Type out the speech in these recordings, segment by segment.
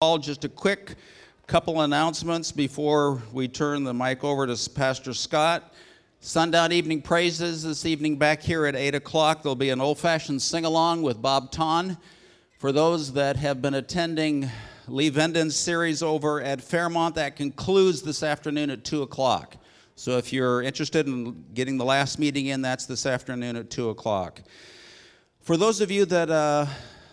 Paul. Just a quick couple announcements before we turn the mic over to Pastor Scott. Sundown Evening Praises this evening back here at 8 o'clock. There'll be an old-fashioned sing-along with Bob Ton. For those that have been attending Lee Venden's series over at Fairmont, that concludes this afternoon at 2 o'clock. So if you're interested in getting the last meeting in, that's this afternoon at 2 o'clock. For those of you that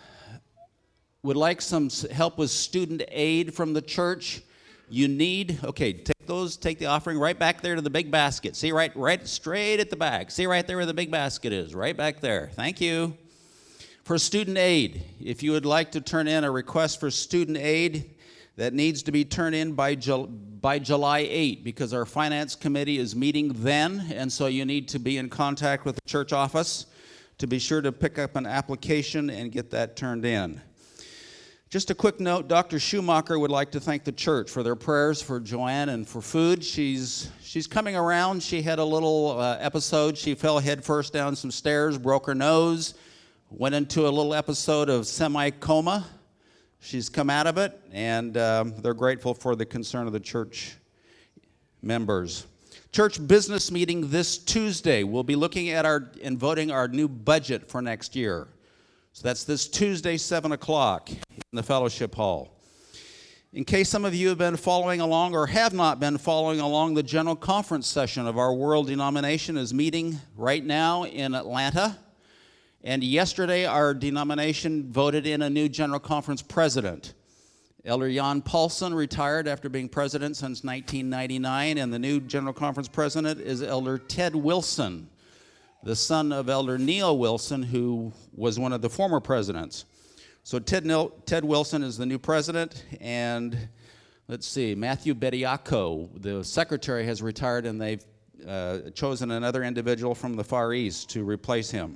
would like some help with student aid from the church, you need, take the offering right back there to the big basket. See, right straight at the back. See right there where the big basket is, right back there. Thank you. For student aid, if you would like to turn in a request for student aid, that needs to be turned in by July 8, because our finance committee is meeting then, and so you need to be in contact with the church office to be sure to pick up an application and get that turned in. Just a quick note, Dr. Schumacher would like to thank the church for their prayers for Joanne and for food. She's coming around. She had a little episode. She fell headfirst down some stairs, broke her nose, went into a little episode of semi-coma. She's come out of it, and they're grateful for the concern of the church members. Church business meeting this Tuesday. We'll be looking at and voting our new budget for next year. So that's this Tuesday, 7 o'clock in the fellowship hall. In case some of you have been following along or have not been following along, the general conference session of our world denomination is meeting right now in Atlanta. And yesterday, our denomination voted in a new general conference president. Elder Jan Paulson retired after being president since 1999, and the new general conference president is Elder Ted Wilson, the son of Elder Neil Wilson, who was one of the former presidents. So Ted Wilson is the new president, and let's see, Matthew Bediaco, the secretary, has retired, and they've chosen another individual from the Far East to replace him.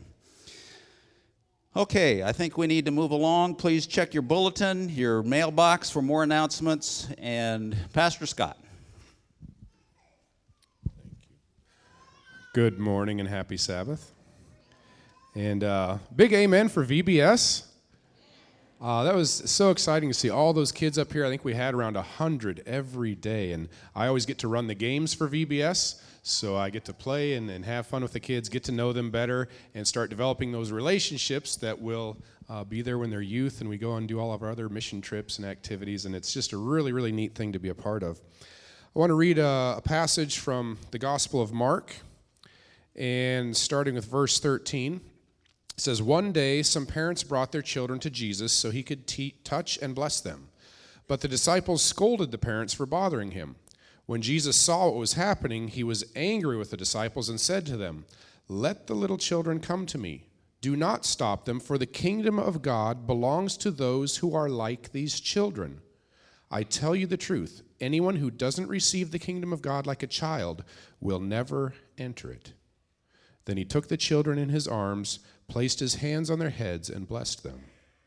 Okay, I think we need to move along. Please check your bulletin, your mailbox for more announcements, and Pastor Scott. Good morning and happy Sabbath. And big amen for VBS. That was so exciting to see all those kids up here. I think we had around 100 every day. And I always get to run the games for VBS, so I get to play and have fun with the kids, get to know them better, and start developing those relationships that will be there when they're youth, and we go and do all of our other mission trips and activities. And it's just a really, really neat thing to be a part of. I want to read a passage from the Gospel of Mark. And starting with verse 13, it says, "One day some parents brought their children to Jesus so he could touch and bless them. But the disciples scolded the parents for bothering him. When Jesus saw what was happening, he was angry with the disciples and said to them, 'Let the little children come to me. Do not stop them, for the kingdom of God belongs to those who are like these children. I tell you the truth, anyone who doesn't receive the kingdom of God like a child will never enter it.' Then he took the children in his arms, placed his hands on their heads, and blessed them."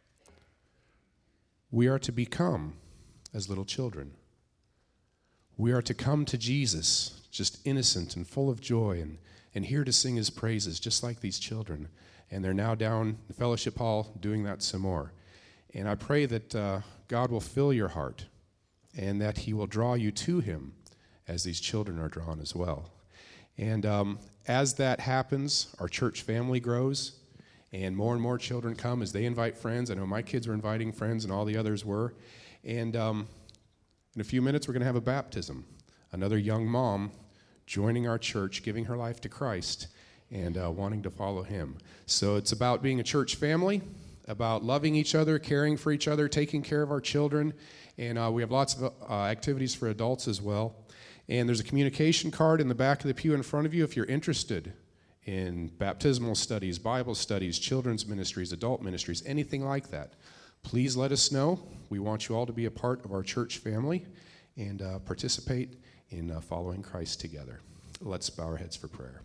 We are to become as little children. We are to come to Jesus, just innocent and full of joy, and here to sing his praises, just like these children. And they're now down in the fellowship hall doing that some more. And I pray that God will fill your heart, and that he will draw you to him as these children are drawn as well. And as that happens, our church family grows, and more children come as they invite friends. I know my kids were inviting friends, and all the others were. And in a few minutes, we're going to have a baptism. Another young mom joining our church, giving her life to Christ, and wanting to follow him. So it's about being a church family, about loving each other, caring for each other, taking care of our children. And we have lots of activities for adults as well. And there's a communication card in the back of the pew in front of you if you're interested in baptismal studies, Bible studies, children's ministries, adult ministries, anything like that. Please let us know. We want you all to be a part of our church family and participate in following Christ together. Let's bow our heads for prayer.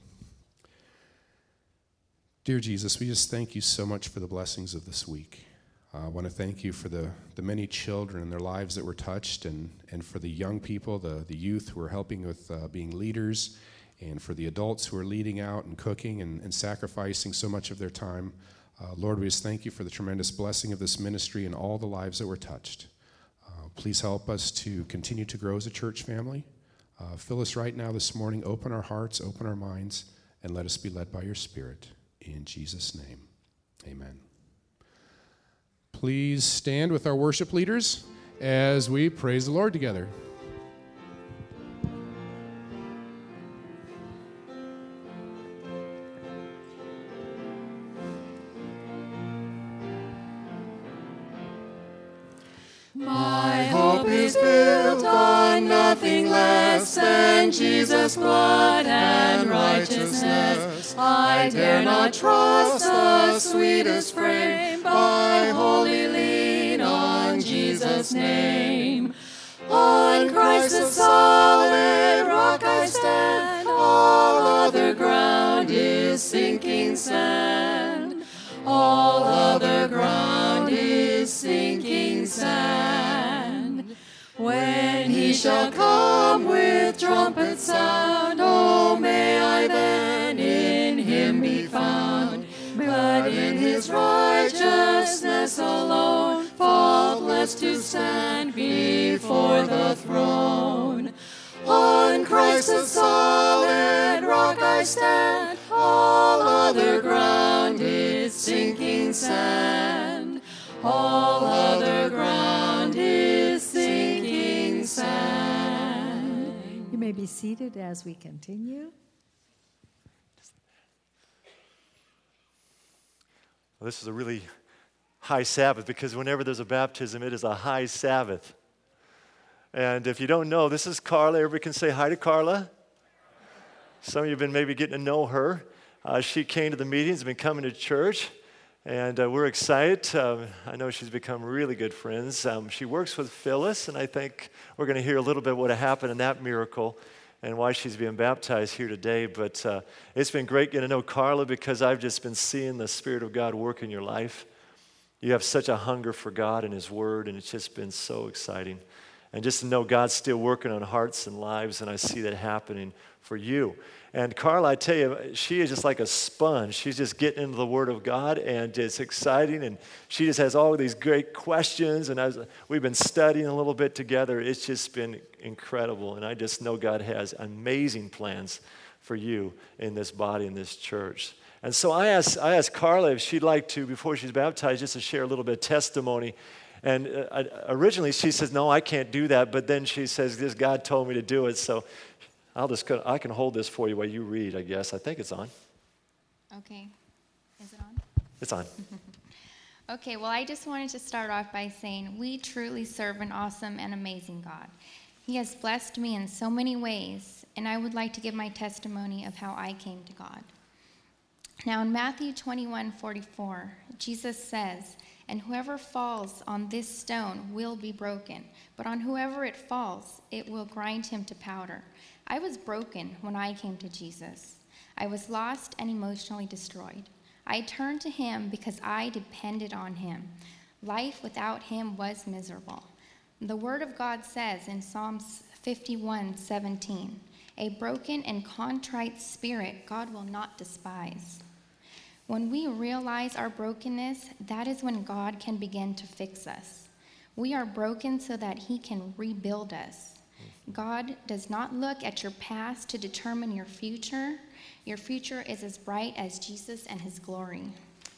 Dear Jesus, we just thank you so much for the blessings of this week. I want to thank you for the many children and their lives that were touched, and for the young people, the youth who are helping with being leaders, and for the adults who are leading out and cooking and sacrificing so much of their time. Lord, we just thank you for the tremendous blessing of this ministry and all the lives that were touched. Please help us to continue to grow as a church family. Fill us right now this morning. Open our hearts, open our minds, and let us be led by your Spirit. In Jesus' name, amen. Please stand with our worship leaders as we praise the Lord together. My hope is built on nothing less than Jesus' blood and righteousness. I dare not trust the sweetest frame, but wholly lean on Jesus' name. On Christ the solid rock I stand, all other ground is sinking sand. All other ground is sinking sand. When he shall come with trumpet sound, oh, may I then in him be found. But in his righteousness alone, faultless to stand before the throne. On Christ the solid rock I stand, all other ground is sinking sand. All other ground is sinking sand. You may be seated as we continue. Well, this is a really high Sabbath because whenever there's a baptism, it is a high Sabbath. And if you don't know, this is Carla. Everybody can say hi to Carla. Some of you have been maybe getting to know her. She came to the meetings, been coming to church, and we're excited. I know she's become really good friends. She works with Phyllis, and I think we're going to hear a little bit what happened in that miracle and why she's being baptized here today. But it's been great getting to know Carla because I've just been seeing the Spirit of God work in your life. You have such a hunger for God and His Word, and it's just been so exciting. And just to know God's still working on hearts and lives, and I see that happening for you. And Carla, I tell you, she is just like a sponge. She's just getting into the Word of God, and it's exciting, and she just has all these great questions, and we've been studying a little bit together. It's just been incredible, and I just know God has amazing plans for you in this body, in this church. And so I asked Carla if she'd like to, before she's baptized, just to share a little bit of testimony. And originally she says, no, I can't do that. But then she says, this God told me to do it. So I can hold this for you while you read, I guess. I think it's on. Okay. Is it on? It's on. Okay, well, I just wanted to start off by saying we truly serve an awesome and amazing God. He has blessed me in so many ways, and I would like to give my testimony of how I came to God. Now, in Matthew 21:44, Jesus says, "And whoever falls on this stone will be broken, but on whoever it falls, it will grind him to powder." I was broken when I came to Jesus. I was lost and emotionally destroyed. I turned to him because I depended on him. Life without him was miserable. The Word of God says in Psalms 51:17, "A broken and contrite spirit God will not despise." When we realize our brokenness, that is when God can begin to fix us. We are broken so that he can rebuild us. God does not look at your past to determine your future. Your future is as bright as Jesus and his glory.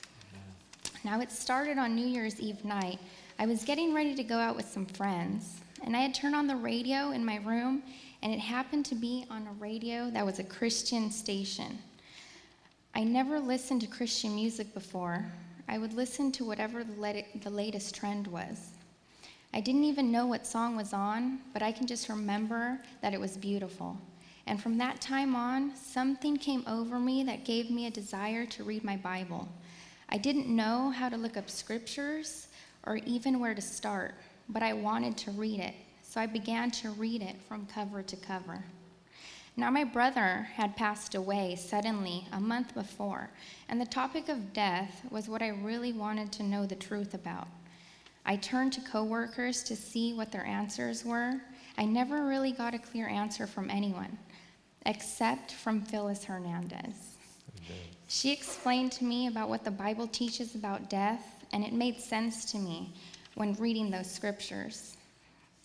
Now, it started on New Year's Eve night. I was getting ready to go out with some friends, and I had turned on the radio in my room, and it happened to be on a radio that was a Christian station. I never listened to Christian music before. I would listen to whatever the latest trend was. I didn't even know what song was on, but I can just remember that it was beautiful. And from that time on, something came over me that gave me a desire to read my Bible. I didn't know how to look up scriptures or even where to start, but I wanted to read it. So I began to read it from cover to cover. Now, my brother had passed away suddenly a month before, and the topic of death was what I really wanted to know the truth about. I turned to coworkers to see what their answers were. I never really got a clear answer from anyone, except from Phyllis Hernandez. She explained to me about what the Bible teaches about death, and it made sense to me when reading those scriptures.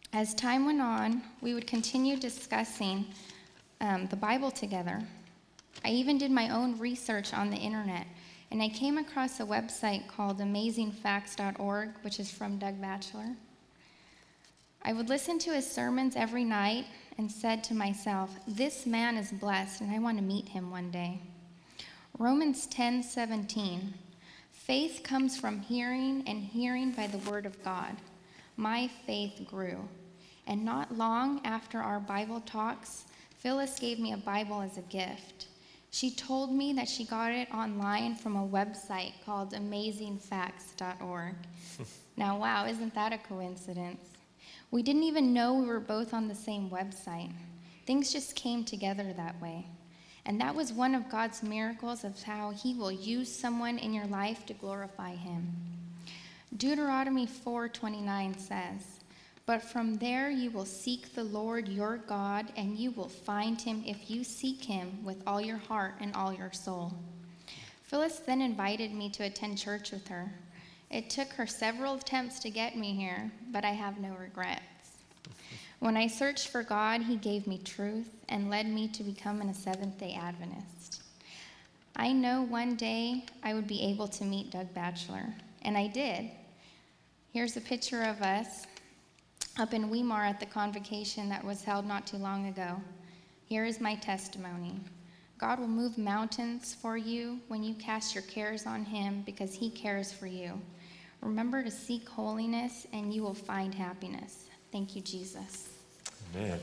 As time went on, we would continue discussing the Bible together. I even did my own research on the internet, and I came across a website called amazingfacts.org, which is from Doug Batchelor. I would listen to his sermons every night and said to myself, this man is blessed, and I want to meet him one day. Romans 10:17, faith comes from hearing, and hearing by the word of God. My faith grew, and not long after our Bible talks, Phyllis gave me a Bible as a gift. She told me that she got it online from a website called amazingfacts.org. Now, wow, isn't that a coincidence? We didn't even know we were both on the same website. Things just came together that way. And that was one of God's miracles of how he will use someone in your life to glorify him. Deuteronomy 4:29 says, but from there you will seek the Lord your God, and you will find him if you seek him with all your heart and all your soul. Phyllis then invited me to attend church with her. It took her several attempts to get me here, but I have no regrets. When I searched for God, he gave me truth and led me to become a Seventh-day Adventist. I know one day I would be able to meet Doug Batchelor, and I did. Here's a picture of us up in Weimar at the convocation that was held not too long ago. Here is my testimony. God will move mountains for you when you cast your cares on him because he cares for you. Remember to seek holiness and you will find happiness. Thank you, Jesus. Amen.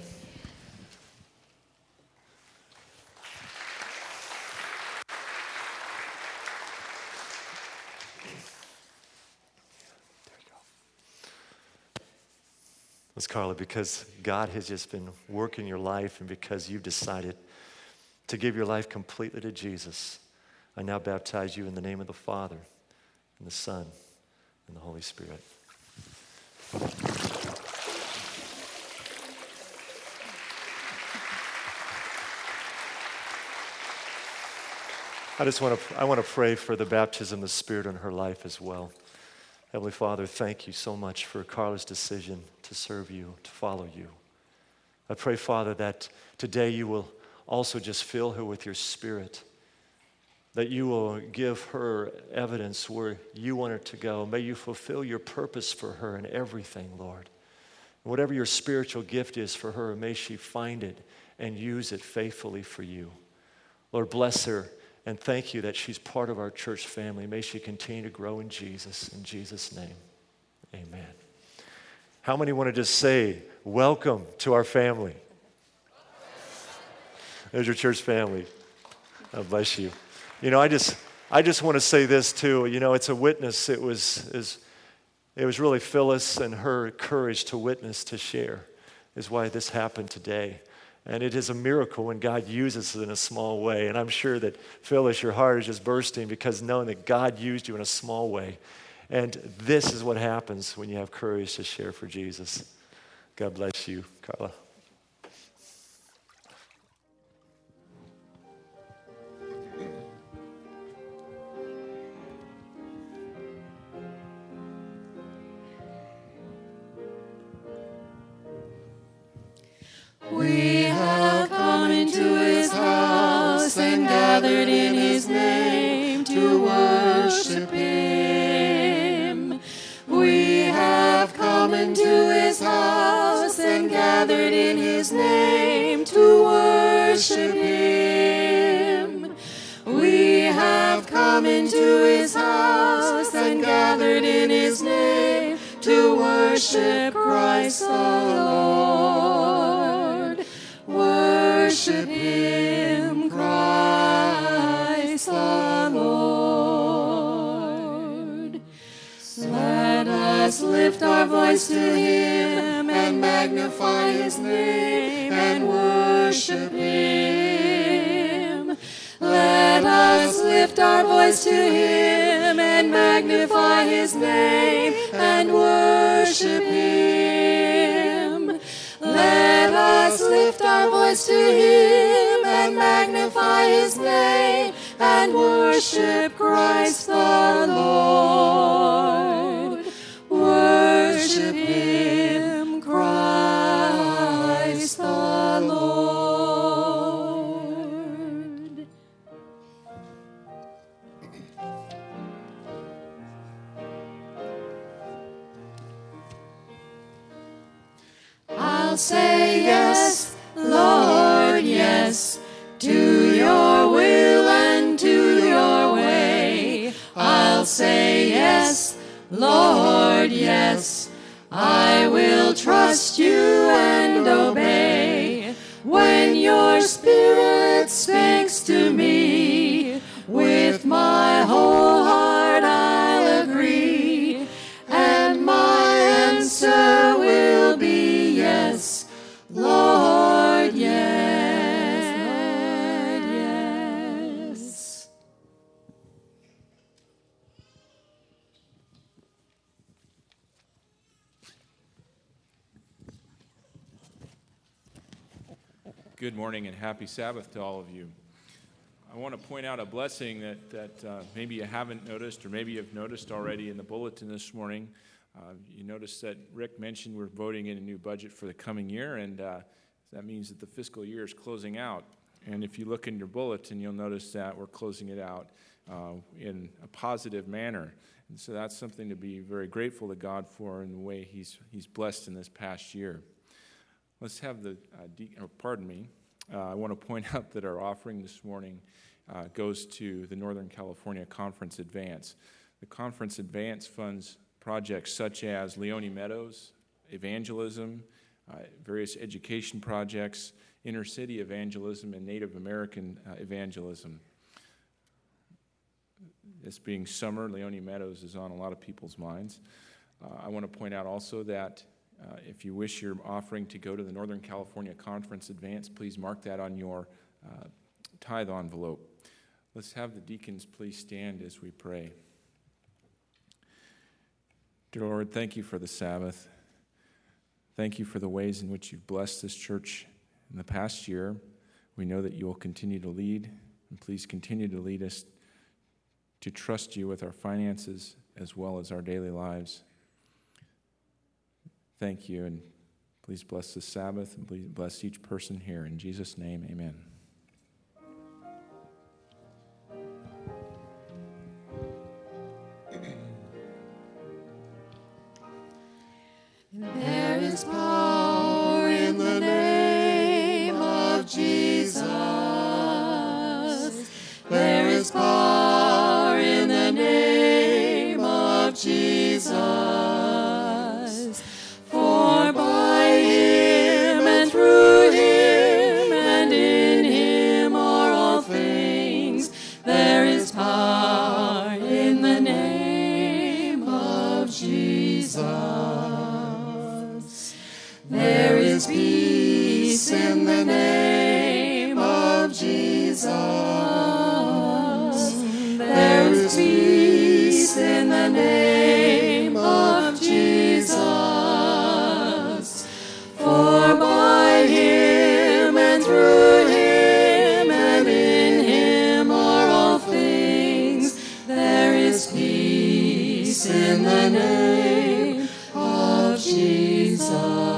Miss Carla, because God has just been working your life and because you've decided to give your life completely to Jesus, I now baptize you in the name of the Father, and the Son, and the Holy Spirit. I want to pray for the baptism of the Spirit in her life as well. Heavenly Father, thank you so much for Carla's decision to serve you, to follow you. I pray, Father, that today you will also just fill her with your Spirit, that you will give her evidence where you want her to go. May you fulfill your purpose for her in everything, Lord. Whatever your spiritual gift is for her, may she find it and use it faithfully for you. Lord, bless her. And thank you that she's part of our church family. May she continue to grow in Jesus' name. Amen. How many want to just say, welcome to our family? There's your church family. God bless you. You know, I just want to say this too. You know, it's a witness. It was really Phyllis and her courage to witness, to share, is why this happened today. And it is a miracle when God uses it in a small way. And I'm sure that, Phyllis, your heart is just bursting because knowing that God used you in a small way. And this is what happens when you have courage to share for Jesus. God bless you, Carla. We have come into his house and gathered in his name to worship him. We have come into his house and gathered in his name to worship him. We have come into his house and gathered in his name to worship Christ the Lord. Worship him, Christ the Lord. Let us lift our voice to him and magnify his name and worship him. Let us lift our voice to him and magnify his name and worship him. Let us lift our voice to him and magnify his name and worship Christ the Lord. Worship him, Christ I'll say yes, Lord, yes, to your will and to your way. I'll say yes, Lord, yes, I will trust you and obey. When your Spirit speaks to me, with my whole heart I'll agree, and my answer will be yes, Lord, yes, Lord, yes. Good morning and happy Sabbath to all of you. I want to point out a blessing that maybe you haven't noticed, or maybe you've noticed already in the bulletin this morning. You noticed that Rick mentioned we're voting in a new budget for the coming year, and that means that the fiscal year is closing out. And if you look in your bulletin, you'll notice that we're closing it out in a positive manner. And so that's something to be very grateful to God for in the way He's blessed in this past year. Let's have the, I want to point out that our offering this morning goes to the Northern California Conference Advance. The Conference Advance funds projects such as Leone Meadows, evangelism, various education projects, inner city evangelism, and Native American evangelism. This being summer, Leone Meadows is on a lot of people's minds. I want to point out also that if you wish your offering to go to the Northern California Conference Advance, please mark that on your tithe envelope. Let's have the deacons please stand as we pray. Dear Lord, thank you for the Sabbath. Thank you for the ways in which you've blessed this church in the past year. We know that you will continue to lead, and please continue to lead us to trust you with our finances as well as our daily lives. Thank you, and please bless the Sabbath, and please bless each person here. In Jesus' name, amen. There is power in the name of Jesus. There is power in the name of Jesus. For by him and through him and in him are all things. There is power in the name of Jesus. There is peace in the name of Jesus. There is peace in the name of Jesus. For by him and through him and in him are all things. There is peace in the name of Jesus.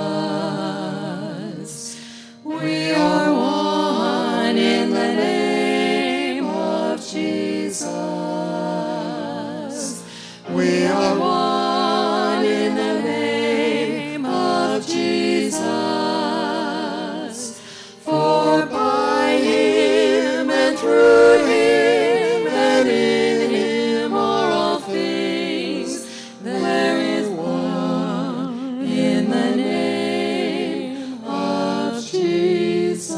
We are one in the name of Jesus. We are one in the name of Jesus. For by him and through him and in him are all things. There is one in the name of Jesus.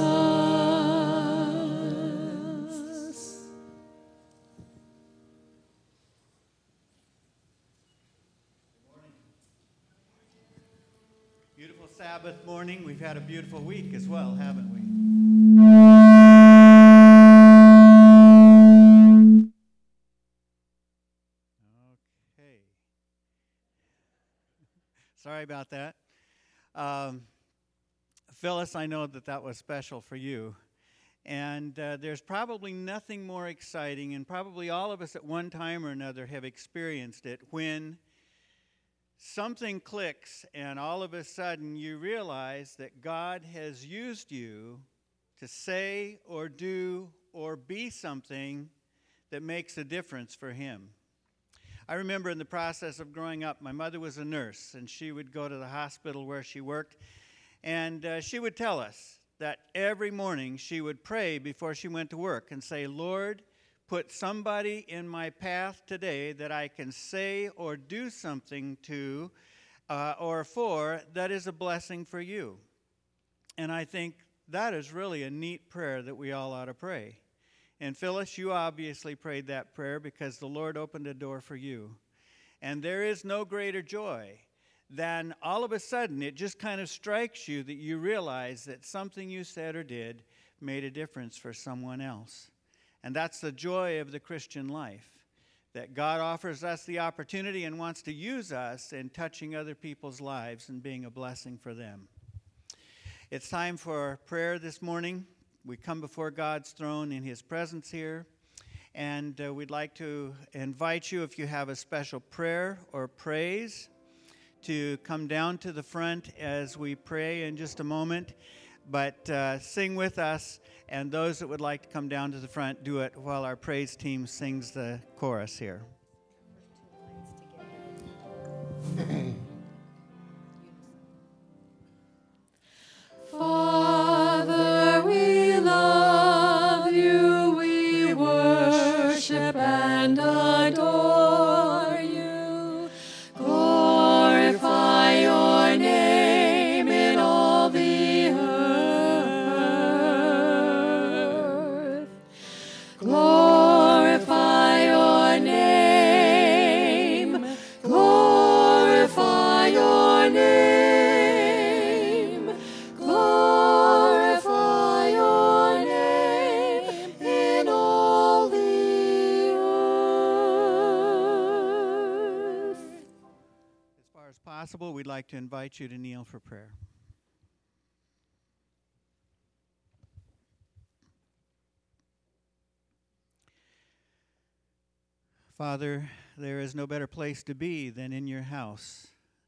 Beautiful Sabbath morning. We've had a beautiful week as well, haven't we? Okay. Sorry about that. Phyllis, I know that was special for you. And there's probably nothing more exciting, and probably all of us at one time or another have experienced it, when something clicks and all of a sudden you realize that God has used you to say or do or be something that makes a difference for him. I remember in the process of growing up, my mother was a nurse, and she would go to the hospital where she worked, And she would tell us that every morning she would pray before she went to work and say, Lord, put somebody in my path today that I can say or do something to or for that is a blessing for you. And I think that is really a neat prayer that we all ought to pray. And Phyllis, you obviously prayed that prayer because the Lord opened a door for you. And there is no greater joy than all of a sudden it just kind of strikes you that you realize that something you said or did made a difference for someone else. And that's the joy of the Christian life, that God offers us the opportunity and wants to use us in touching other people's lives and being a blessing for them. It's time for prayer this morning. We come before God's throne in His presence here, and we'd like to invite you, if you have a special prayer or praise, to come down to the front as we pray in just a moment. But sing with us, and those that would like to come down to the front, do it while our praise team sings the chorus here. Father, we love you, we worship and adore you. Glorify your name in all the earth. Glorify your name. Glorify your name. Glorify your name in all the earth. As far as possible, we'd like to invite you to kneel for prayer. Father, there is no better place to be than in your house,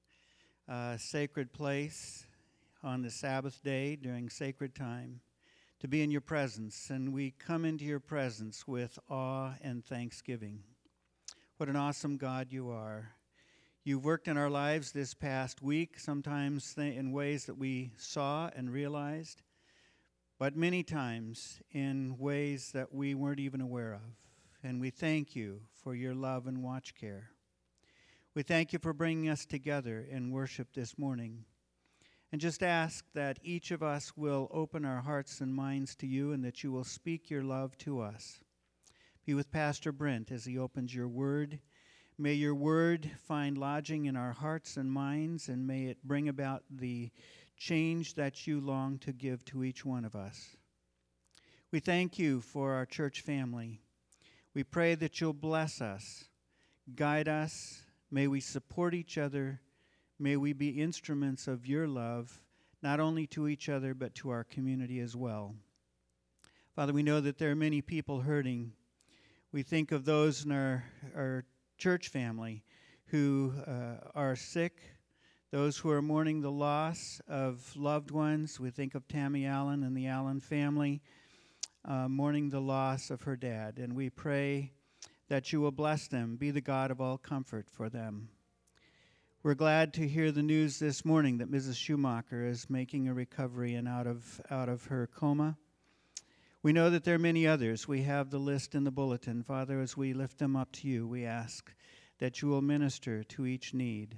a sacred place on the Sabbath day during sacred time, to be in your presence. And we come into your presence with awe and thanksgiving. What an awesome God you are. You've worked in our lives this past week, sometimes in ways that we saw and realized, but many times in ways that we weren't even aware of. And we thank you for your love and watch care. We thank you for bringing us together in worship this morning. And just ask that each of us will open our hearts and minds to you, and that you will speak your love to us. Be with Pastor Brent as he opens your word. May your word find lodging in our hearts and minds, and may it bring about the change that you long to give to each one of us. We thank you for our church family. We pray that you'll bless us, guide us. May we support each other. May we be instruments of your love, not only to each other, but to our community as well. Father, we know that there are many people hurting. We think of those in our church family who are sick, those who are mourning the loss of loved ones. We think of Tammy Allen and the Allen family, mourning the loss of her dad. And we pray that you will bless them, be the God of all comfort for them. We're glad to hear the news this morning that Mrs. Schumacher is making a recovery and out of her coma. We know that there are many others. We have the list in the bulletin. Father, as we lift them up to you, we ask that you will minister to each need.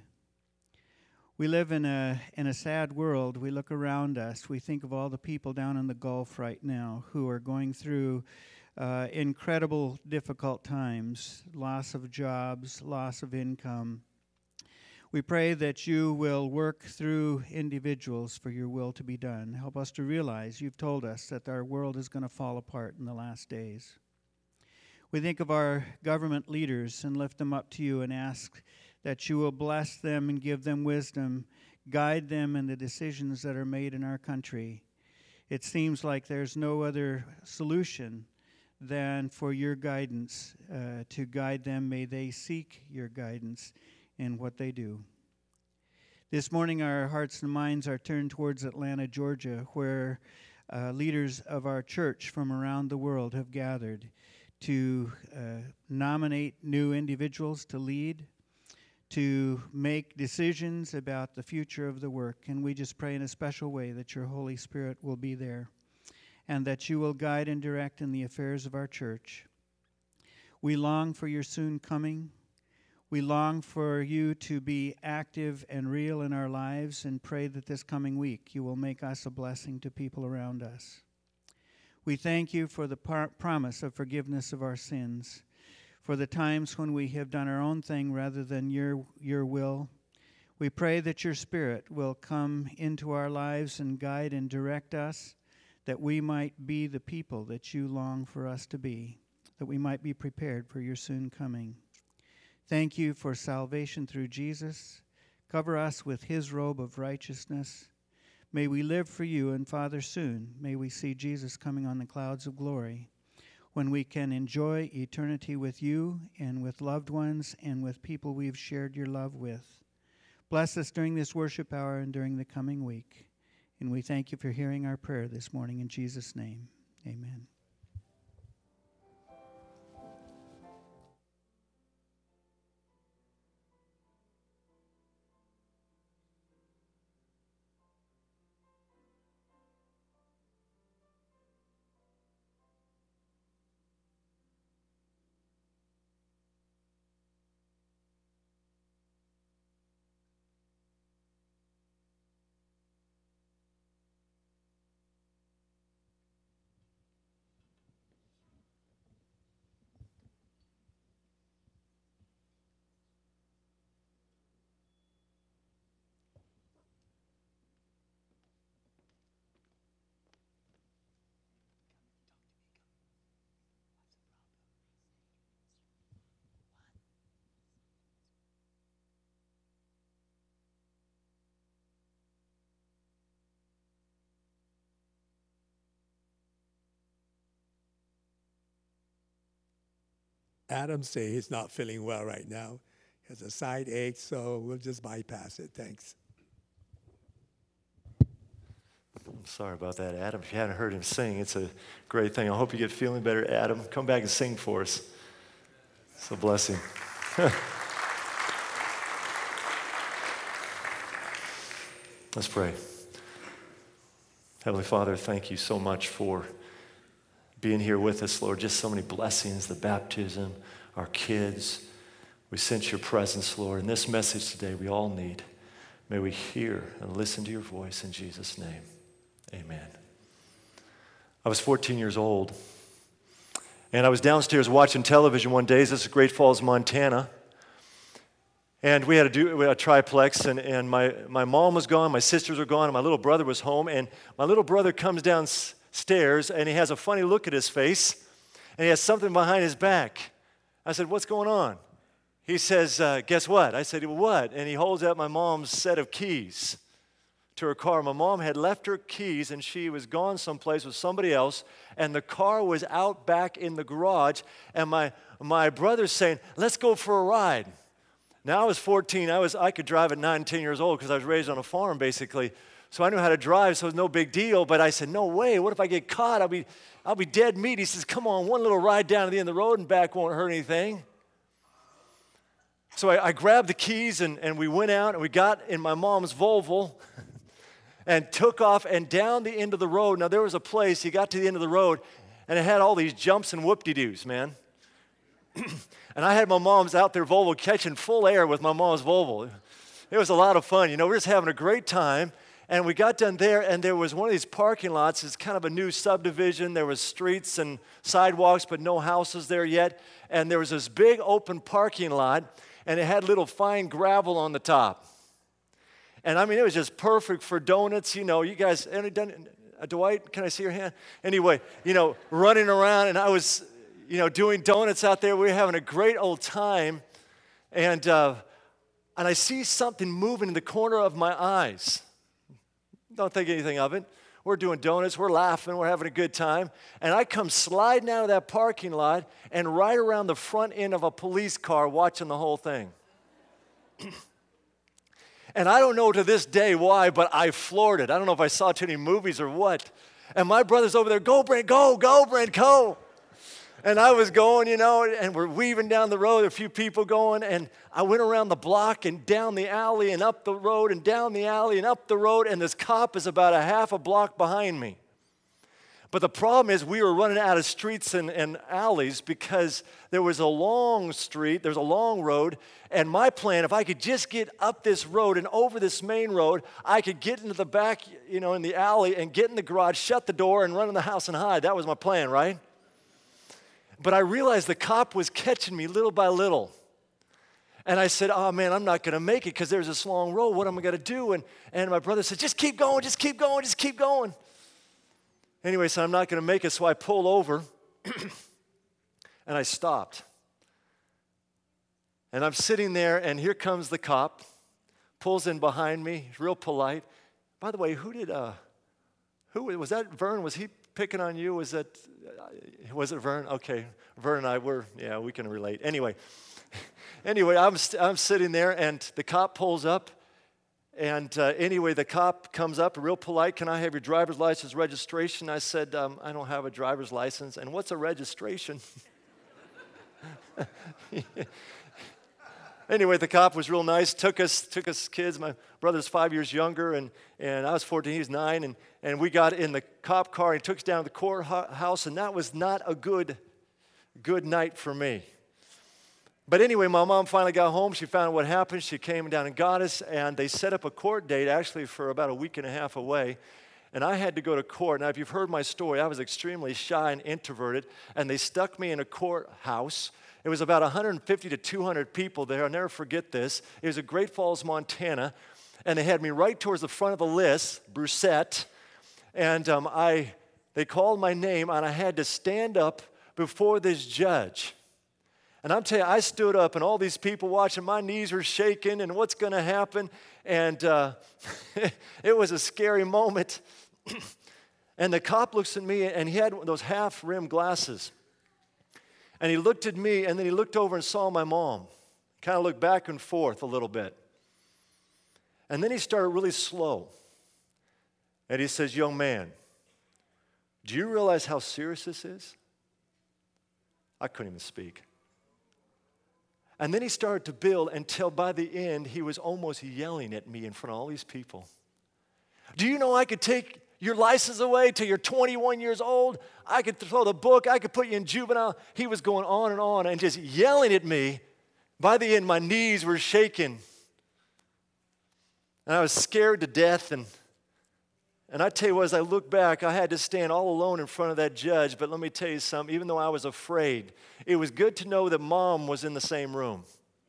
We live in a sad world. We look around us. We think of all the people down in the Gulf right now who are going through incredible, difficult times, loss of jobs, loss of income. We pray that you will work through individuals for your will to be done. Help us to realize you've told us that our world is going to fall apart in the last days. We think of our government leaders and lift them up to you and ask that you will bless them and give them wisdom, guide them in the decisions that are made in our country. It seems like there's no other solution than for your guidance to guide them. May they seek your guidance in what they do. This morning our hearts and minds are turned towards Atlanta, Georgia, where leaders of our church from around the world have gathered to nominate new individuals to lead, to make decisions about the future of the work. And we just pray in a special way that your Holy Spirit will be there and that you will guide and direct in the affairs of our church. We long for your soon coming. We long for you to be active and real in our lives, and pray that this coming week you will make us a blessing to people around us. We thank you for the promise of forgiveness of our sins, for the times when we have done our own thing rather than your will. We pray that your Spirit will come into our lives and guide and direct us, that we might be the people that you long for us to be, that we might be prepared for your soon coming. Thank you for salvation through Jesus. Cover us with his robe of righteousness. May we live for you, and Father, soon may we see Jesus coming on the clouds of glory, when we can enjoy eternity with you and with loved ones and with people we've shared your love with. Bless us during this worship hour and during the coming week. And we thank you for hearing our prayer this morning in Jesus' name. Amen. Adam say he's not feeling well right now. He has a side ache, so we'll just bypass it. Thanks. I'm sorry about that, Adam. If you hadn't heard him sing, it's a great thing. I hope you get feeling better, Adam. Come back and sing for us. It's a blessing. Let's pray. Heavenly Father, thank you so much for being here with us, Lord. Just so many blessings, the baptism, our kids. We sense your presence, Lord. And this message today we all need. May we hear and listen to your voice in Jesus' name. Amen. I was 14 years old, and I was downstairs watching television one day. This is Great Falls, Montana. And we had a triplex, and my mom was gone, my sisters were gone, and my little brother was home. And my little brother comes downstairs, and he has a funny look at his face, and he has something behind his back. I said, "What's going on?" He says, "Guess what?" I said, "Well, what?" And he holds out my mom's set of keys to her car. My mom had left her keys, and she was gone someplace with somebody else, and the car was out back in the garage, and my brother's saying, "Let's go for a ride." Now, I was 14. I could drive at 9, 10 years old because I was raised on a farm, basically. So I knew how to drive, so it was no big deal. But I said, "No way. What if I get caught? I'll be dead meat." He says, "Come on, one little ride down to the end of the road and back won't hurt anything." So I grabbed the keys, and we went out, and we got in my mom's Volvo and took off and down the end of the road. Now, there was a place, you got to the end of the road, and it had all these jumps and whoop-de-doos, man. And I had my mom's out there Volvo catching full air with my mom's Volvo. It was a lot of fun. You know, we were just having a great time. And we got done there, and there was one of these parking lots. It's kind of a new subdivision. There was streets and sidewalks, but no houses there yet. And there was this big open parking lot, and it had little fine gravel on the top. And I mean, it was just perfect for donuts. You know, you guys, any done, Dwight, can I see your hand? Anyway, you know, running around, and I was, you know, doing donuts out there. We were having a great old time. And I see something moving in the corner of my eyes. Don't think anything of it. We're doing donuts, we're laughing, we're having a good time. And I come sliding out of that parking lot and right around the front end of a police car watching the whole thing. And I don't know to this day why, but I floored it. I don't know if I saw too many movies or what. And my brother's over there, "Go, Brent, go, Brent, go." And I was going, and we're weaving down the road, a few people going, and I went around the block and down the alley and up the road and down the alley and up the road, and this cop is about a half a block behind me. But the problem is we were running out of streets and alleys because there was a long street, there's a long road, and my plan, if I could just get up this road and over this main road, I could get into the back, in the alley and get in the garage, shut the door, and run in the house and hide. That was my plan, right? But I realized the cop was catching me little by little. And I said, oh man, I'm not going to make it because there's this long road. What am I going to do? And my brother said, just keep going, just keep going, just keep going. Anyway, so I'm not going to make it, so I pulled over and I stopped. And I'm sitting there, and here comes the cop, pulls in behind me, real polite. By the way, who was that Vern? Was he picking on you? Was it Vern? Okay, Vern and I we can relate. Anyway, I'm sitting there, and the cop pulls up, and the cop comes up, real polite. Can I have your driver's license, registration? I said, I don't have a driver's license. And what's a registration? Anyway, the cop was real nice, took us kids. My brother's 5 years younger, and I was 14, he was 9, and we got in the cop car, and he took us down to the courthouse, and that was not a good night for me. But anyway, my mom finally got home. She found out what happened. She came down and got us, and they set up a court date, actually, for about a week and a half away. And I had to go to court. Now, if you've heard my story, I was extremely shy and introverted, and they stuck me in a courthouse. It was about 150 to 200 people there. I'll never forget this. It was at Great Falls, Montana, and they had me right towards the front of the list, Brusette, and they called my name, and I had to stand up before this judge. And I'm telling you, I stood up, and all these people watching, my knees were shaking, and what's going to happen? And it was a scary moment. And the cop looks at me, and he had those half-rimmed glasses. And he looked at me, and then he looked over and saw my mom. Kind of looked back and forth a little bit. And then he started really slow. And he says, young man, do you realize how serious this is? I couldn't even speak. And then he started to build until by the end, he was almost yelling at me in front of all these people. Do you know I could take your license away till you're 21 years old? I could throw the book. I could put you in juvenile. He was going on and just yelling at me. By the end, my knees were shaking. And I was scared to death. And I tell you what, as I look back, I had to stand all alone in front of that judge. But let me tell you something, even though I was afraid, it was good to know that Mom was in the same room.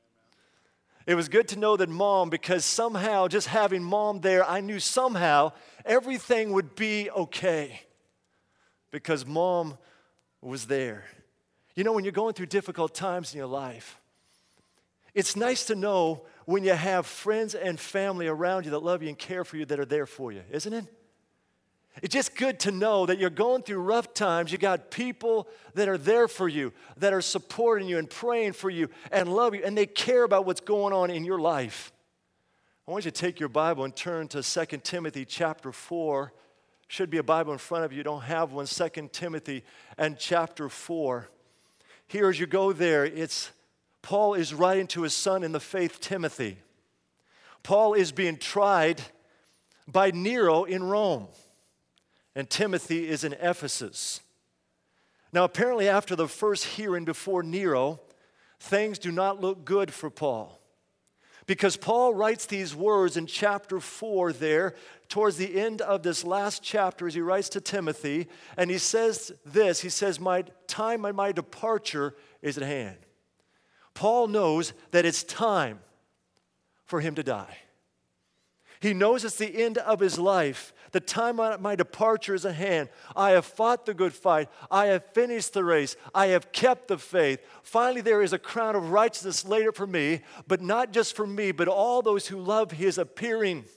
It was good to know that Mom, because somehow, just having Mom there, I knew somehow everything would be okay. Because Mom was there. You know, when you're going through difficult times in your life, it's nice to know when you have friends and family around you that love you and care for you that are there for you, isn't it? It's just good to know that you're going through rough times. You got people that are there for you, that are supporting you and praying for you and love you, and they care about what's going on in your life. I want you to take your Bible and turn to 2 Timothy chapter 4. Should be a Bible in front of you. You don't have one. 2 Timothy and chapter 4. Here as you go there, Paul is writing to his son in the faith, Timothy. Paul is being tried by Nero in Rome. And Timothy is in Ephesus. Now, apparently, after the first hearing before Nero, things do not look good for Paul. Because Paul writes these words in chapter 4 there, towards the end of this last chapter, as he writes to Timothy, and he says this, he says, my time and my departure is at hand. Paul knows that it's time for him to die. He knows it's the end of his life. The time of my departure is at hand. I have fought the good fight. I have finished the race. I have kept the faith. Finally, there is a crown of righteousness laid up for me, but not just for me, but all those who love his appearing.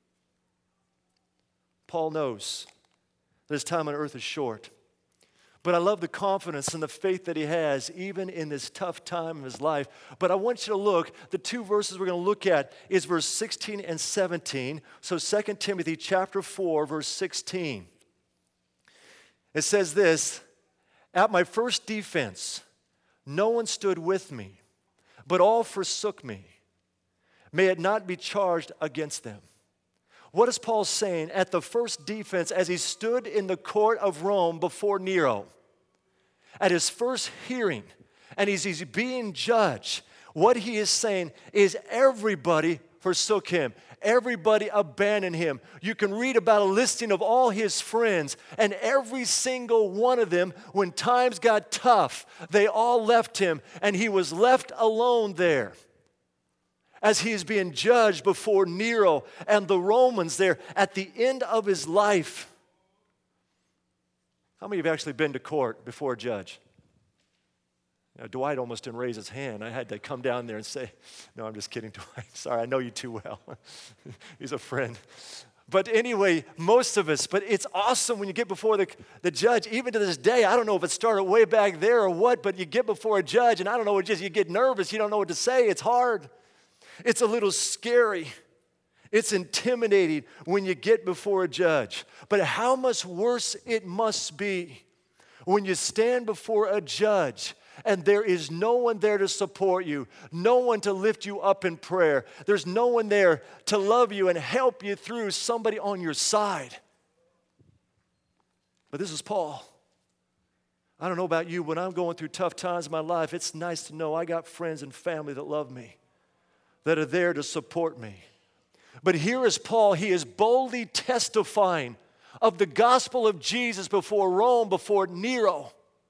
Paul knows that his time on earth is short. But I love the confidence and the faith that he has, even in this tough time of his life. But I want you to look, the two verses we're going to look at is verse 16 and 17. So 2 Timothy chapter 4, verse 16. It says this, At my first defense, no one stood with me, but all forsook me. May it not be charged against them. What is Paul saying? At the first defense, as he stood in the court of Rome before Nero, at his first hearing, and he's being judged, what he is saying is everybody forsook him. Everybody abandoned him. You can read about a listing of all his friends, and every single one of them, when times got tough, they all left him, and he was left alone there as he is being judged before Nero and the Romans there at the end of his life. How many have actually been to court before a judge? Dwight almost didn't raise his hand. I had to come down there and say, no, I'm just kidding, Dwight. Sorry, I know you too well. He's a friend. But anyway, most of us, but it's awesome when you get before the judge. Even to this day, I don't know if it started way back there or what, but you get before a judge, and I don't know, you get nervous. You don't know what to say. It's hard. It's a little scary. It's intimidating when you get before a judge. But how much worse it must be when you stand before a judge and there is no one there to support you, no one to lift you up in prayer. There's no one there to love you and help you through, somebody on your side. But this is Paul. I don't know about you, when I'm going through tough times in my life, it's nice to know I got friends and family that love me, that are there to support me. But here is Paul. He is boldly testifying of the gospel of Jesus before Rome, before Nero.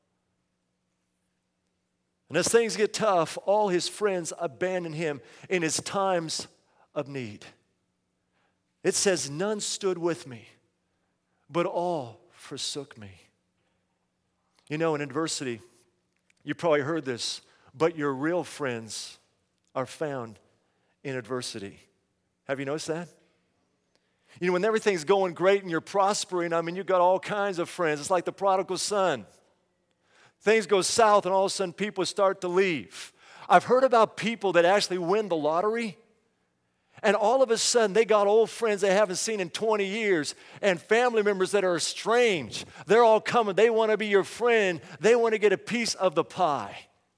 And as things get tough, all his friends abandon him in his times of need. It says, none stood with me, but all forsook me. You know, in adversity, you probably heard this, but your real friends are found in adversity. Have you noticed that? You know, when everything's going great and you're prospering, I mean, you've got all kinds of friends. It's like the prodigal son. Things go south and all of a sudden people start to leave. I've heard about people that actually win the lottery, and all of a sudden they got old friends they haven't seen in 20 years and family members that are estranged. They're all coming. They want to be your friend. They want to get a piece of the pie.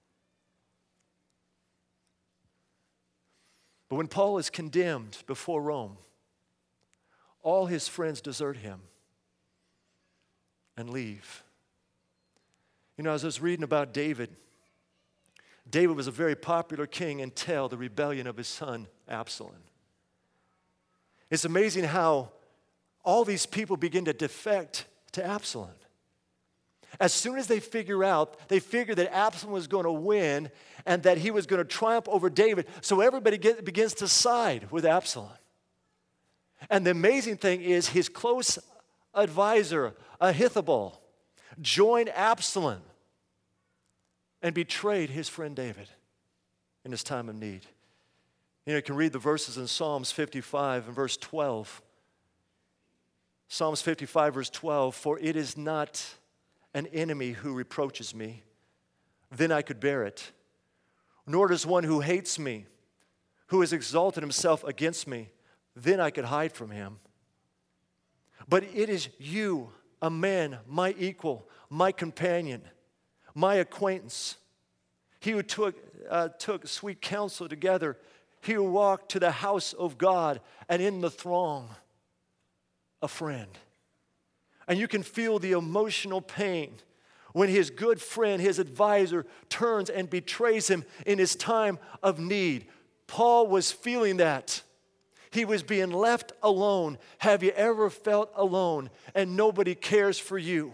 But when Paul is condemned before Rome, all his friends desert him and leave. You know, as I was reading about David, David was a very popular king until the rebellion of his son Absalom. It's amazing how all these people begin to defect to Absalom. As soon as they figure that Absalom was going to win and that he was going to triumph over David, so everybody begins to side with Absalom. And the amazing thing is his close advisor, Ahithophel, joined Absalom and betrayed his friend David in his time of need. You know, you can read the verses in Psalms 55 and verse 12. Psalms 55 verse 12, for it is not an enemy who reproaches me, then I could bear it. Nor does one who hates me, who has exalted himself against me, then I could hide from him. But it is you, a man, my equal, my companion, my acquaintance, he who took sweet counsel together, he who walked to the house of God, and in the throng, a friend. And you can feel the emotional pain when his good friend, his advisor, turns and betrays him in his time of need. Paul was feeling that. He was being left alone. Have you ever felt alone and nobody cares for you?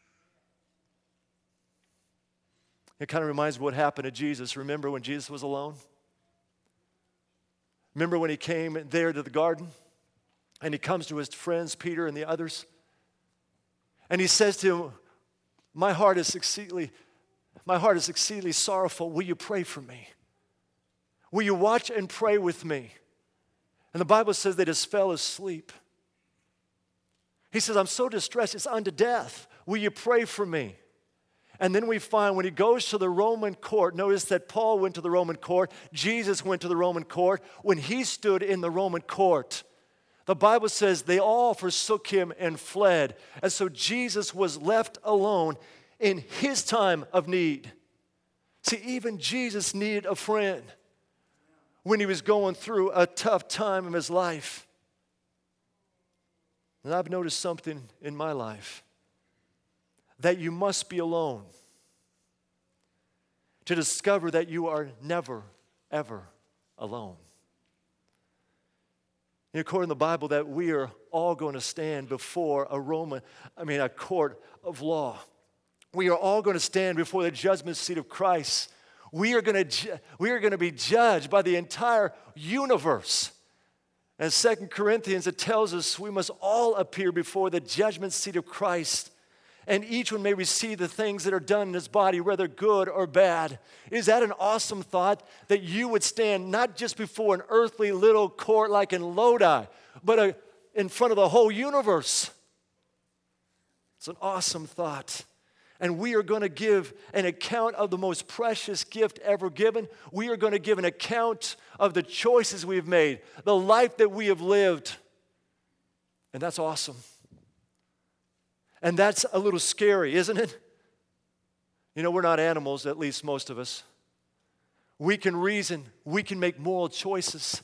It kind of reminds me of what happened to Jesus. Remember when Jesus was alone? Remember when he came there to the garden and he comes to his friends, Peter and the others? And he says to him, my heart is exceedingly sorrowful. Will you pray for me? Will you watch and pray with me? And the Bible says they just fell asleep. He says, I'm so distressed, it's unto death. Will you pray for me? And then we find when he goes to the Roman court, notice that Paul went to the Roman court, Jesus went to the Roman court. When he stood in the Roman court, the Bible says they all forsook him and fled. And so Jesus was left alone in his time of need. See, even Jesus needed a friend when he was going through a tough time of his life. And I've noticed something in my life, that you must be alone to discover that you are never, ever alone. According to the Bible, that we are all going to stand before a court of law. We are all going to stand before the judgment seat of Christ. We are going to be judged by the entire universe. And 2 Corinthians, it tells us we must all appear before the judgment seat of Christ, and each one may receive the things that are done in his body, whether good or bad. Is that an awesome thought, that you would stand not just before an earthly little court like in Lodi, but in front of the whole universe? It's an awesome thought. And we are going to give an account of the most precious gift ever given. We are going to give an account of the choices we've made, the life that we have lived. And that's awesome. And that's a little scary, isn't it? You know, we're not animals, at least most of us. We can reason. We can make moral choices.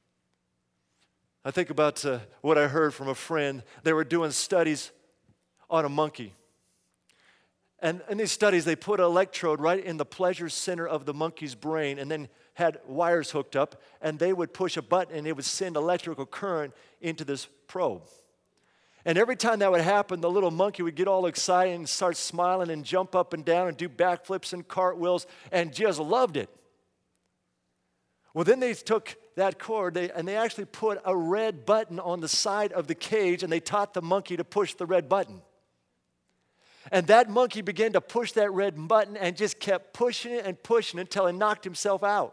I think about what I heard from a friend. They were doing studies on a monkey. And in these studies, they put an electrode right in the pleasure center of the monkey's brain and then had wires hooked up, and they would push a button and it would send electrical current into this probe. And every time that would happen, the little monkey would get all excited and start smiling and jump up and down and do backflips and cartwheels and just loved it. Well, then they took that cord and they actually put a red button on the side of the cage, and they taught the monkey to push the red button. And that monkey began to push that red button and just kept pushing it until he knocked himself out.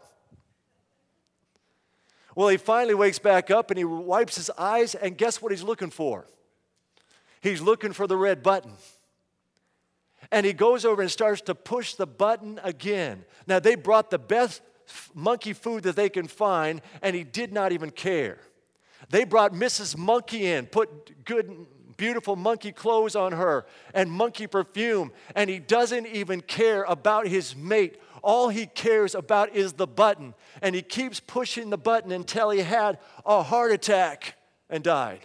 Well, he finally wakes back up and he wipes his eyes, and guess what he's looking for? He's looking for the red button. And he goes over and starts to push the button again. Now, they brought the best monkey food that they can find, and he did not even care. They brought Mrs. Monkey in, put good, beautiful monkey clothes on her and monkey perfume, and he doesn't even care about his mate. All he cares about is the button, and he keeps pushing the button until he had a heart attack and died.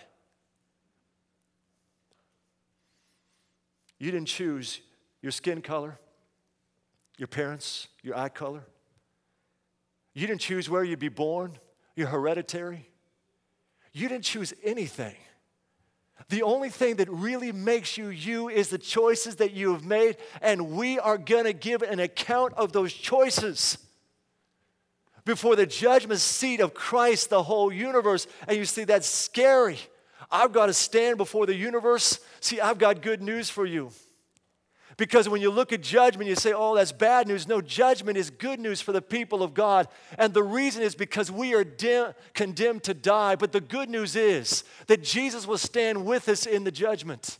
You didn't choose your skin color, your parents, your eye color. You didn't choose where you'd be born, your hereditary. You didn't choose anything. The only thing that really makes you you is the choices that you have made, and we are going to give an account of those choices before the judgment seat of Christ, the whole universe. And you see, that's scary. I've got to stand before the universe. See, I've got good news for you. Because when you look at judgment, you say, oh, that's bad news. No, judgment is good news for the people of God. And the reason is because we are condemned to die. But the good news is that Jesus will stand with us in the judgment.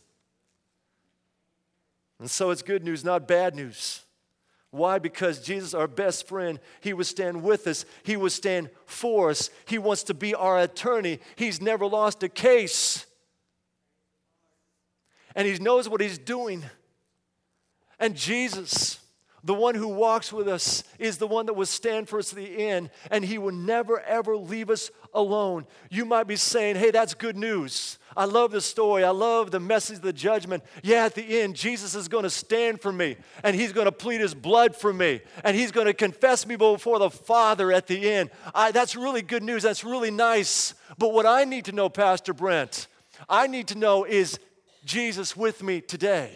And so it's good news, not bad news. Why? Because Jesus, our best friend, he will stand with us. He will stand for us. He wants to be our attorney. He's never lost a case. And he knows what he's doing. And Jesus, the one who walks with us, is the one that will stand for us to the end, and he will never, ever leave us alone. You might be saying, hey, that's good news. I love the story. I love the message of the judgment. Yeah, at the end, Jesus is going to stand for me, and he's going to plead his blood for me, and he's going to confess me before the Father at the end. That's really good news. That's really nice. But what I need to know, Pastor Brent, I need to know, is Jesus with me today?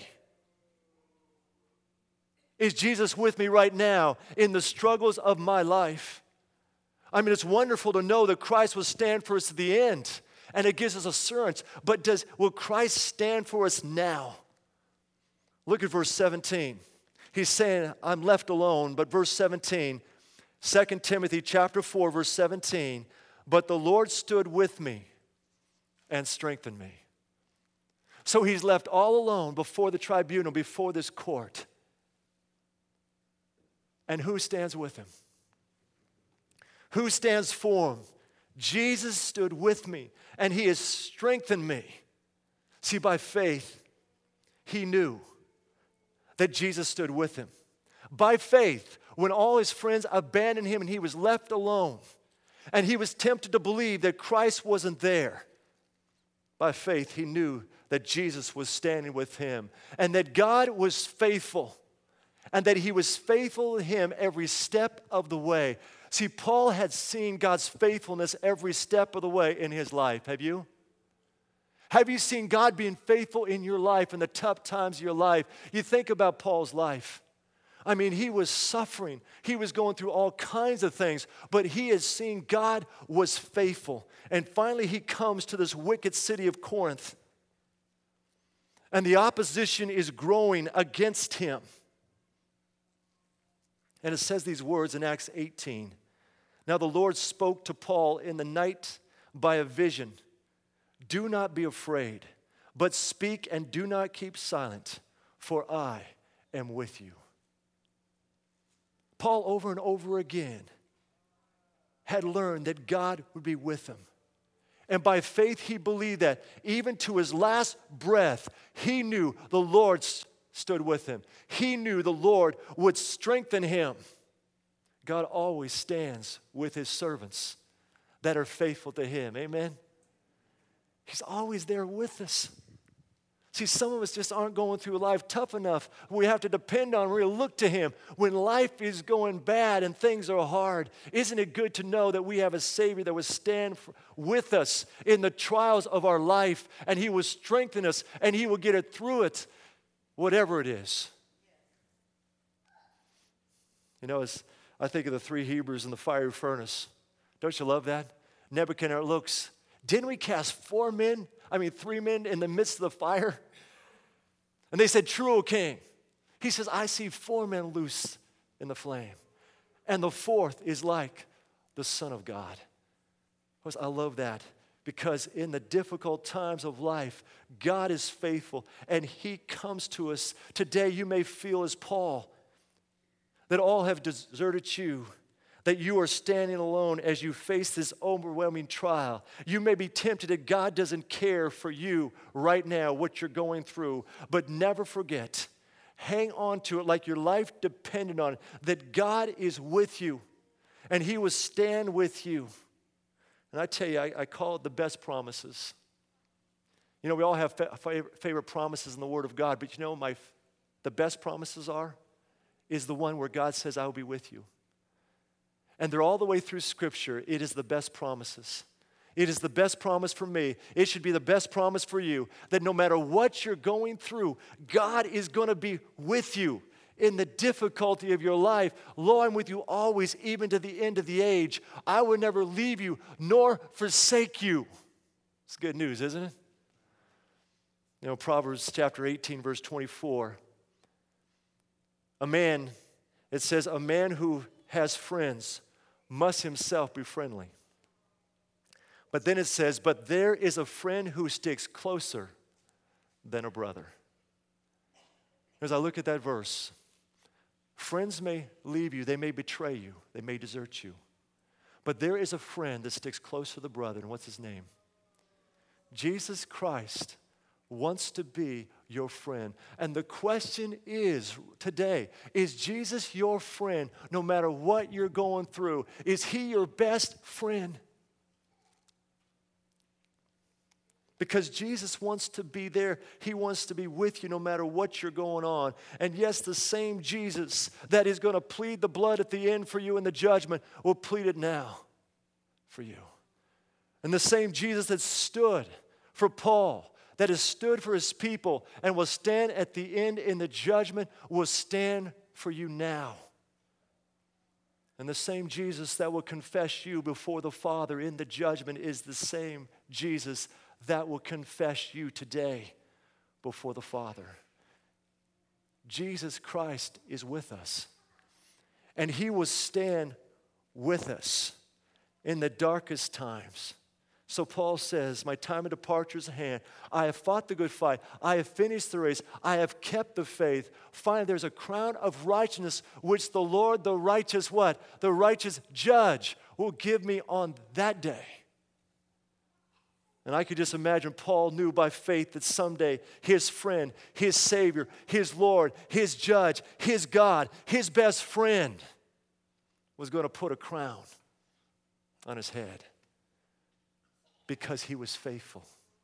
Is Jesus with me right now in the struggles of my life? I mean, it's wonderful to know that Christ will stand for us to the end, and it gives us assurance. But will Christ stand for us now? Look at verse 17. He's saying, I'm left alone. But verse 17, 2 Timothy chapter 4, verse 17, but the Lord stood with me and strengthened me. So he's left all alone before the tribunal, before this court. And who stands with him? Who stands for him? Jesus stood with me, and he has strengthened me. See, by faith, he knew that Jesus stood with him. By faith, when all his friends abandoned him and he was left alone, and he was tempted to believe that Christ wasn't there, by faith he knew that Jesus was standing with him and that God was faithful and that he was faithful to him every step of the way. See, Paul had seen God's faithfulness every step of the way in his life. Have you? Have you seen God being faithful in your life in the tough times of your life? You think about Paul's life. I mean, he was suffering. He was going through all kinds of things, but he has seen God was faithful. And finally, he comes to this wicked city of Corinth, and the opposition is growing against him. And it says these words in Acts 18. Now the Lord spoke to Paul in the night by a vision. Do not be afraid, but speak and do not keep silent, for I am with you. Paul, over and over again, had learned that God would be with him. And by faith, he believed that even to his last breath, he knew the Lord stood with him. He knew the Lord would strengthen him. God always stands with his servants that are faithful to him. Amen? He's always there with us. See, some of us just aren't going through life tough enough. We have to depend on, we look to him when life is going bad and things are hard. Isn't it good to know that we have a Savior that will stand with us in the trials of our life, and he will strengthen us and he will get it through it, whatever it is. You know, as I think of the 3 Hebrews in the fiery furnace, don't you love that? Nebuchadnezzar looks, didn't we cast 3 men in the midst of the fire? And they said, true, O king. He says, I see 4 men loose in the flame. And the 4th is like the Son of God. I love that because in the difficult times of life, God is faithful and he comes to us. Today you may feel as Paul, that all have deserted you, that you are standing alone as you face this overwhelming trial. You may be tempted that God doesn't care for you right now, what you're going through, but never forget, hang on to it like your life depended on it, that God is with you and he will stand with you. And I tell you, I call it the best promises. You know, we all have favorite promises in the Word of God, but you know the best promises is the one where God says, I will be with you. And they're all the way through Scripture. It is the best promises. It is the best promise for me. It should be the best promise for you, that no matter what you're going through, God is going to be with you in the difficulty of your life. Lo, I'm with you always, even to the end of the age. I will never leave you nor forsake you. It's good news, isn't it? You know, Proverbs chapter 18, verse 24. It says, a man who has friends must himself be friendly. But then it says, but there is a friend who sticks closer than a brother. As I look at that verse, friends may leave you, they may betray you, they may desert you. But there is a friend that sticks closer to the brother, and what's his name? Jesus Christ wants to be your friend. And the question is today, is Jesus your friend no matter what you're going through? Is he your best friend? Because Jesus wants to be there. He wants to be with you no matter what you're going on. And yes, the same Jesus that is going to plead the blood at the end for you in the judgment will plead it now for you. And the same Jesus that stood for Paul, that has stood for his people and will stand at the end in the judgment, will stand for you now. And the same Jesus that will confess you before the Father in the judgment is the same Jesus that will confess you today before the Father. Jesus Christ is with us, and he will stand with us in the darkest times. So Paul says, my time of departure is at hand. I have fought the good fight. I have finished the race. I have kept the faith. Finally, there's a crown of righteousness which the Lord, the righteous what? The righteous judge will give me on that day. And I could just imagine Paul knew by faith that someday his friend, his Savior, his Lord, his judge, his God, his best friend was going to put a crown on his head because he was faithful.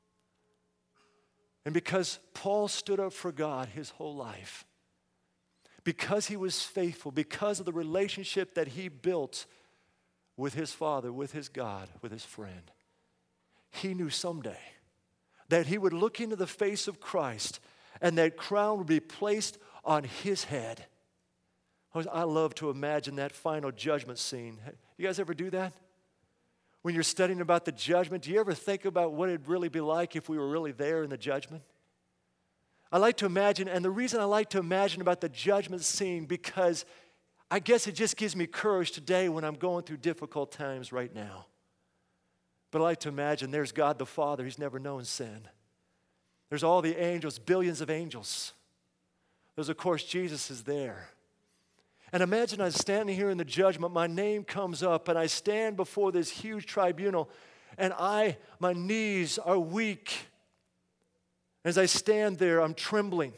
And because Paul stood up for God his whole life, because he was faithful, because of the relationship that he built with his Father, with his God, with his friend, he knew someday that he would look into the face of Christ and that crown would be placed on his head. I love to imagine that final judgment scene. You guys ever do that? When you're studying about the judgment, do you ever think about what it'd really be like if we were really there in the judgment? I like to imagine, and the reason I like to imagine about the judgment scene, because I guess it just gives me courage today when I'm going through difficult times right now. But I like to imagine there's God the Father. He's never known sin. There's all the angels, billions of angels. There's, of course, Jesus is there. And imagine I'm standing here in the judgment, my name comes up, and I stand before this huge tribunal, and my knees are weak. As I stand there, I'm trembling.